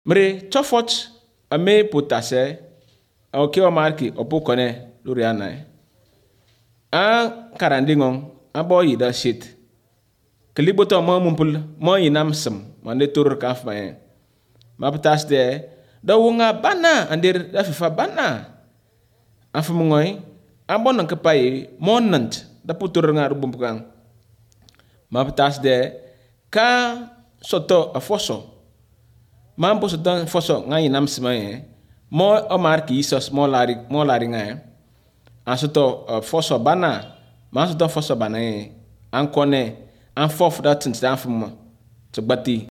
Mre chofot ame potase o ke o marki opo kone luriana a karandingon abo yida shit kliboto mo mumpul mo yinam sem mande tur kaf ma mapatas de da wonga bana andir da fifa bana afum ngoy ambon ke pay monant da putur nga rubumpang mapatas de ka soto a foso mampo soto foso nga yinam semaye mo o marki isos mo lari nga asoto foso bana ma soto foso bana an kone an fof da tins da fum to bati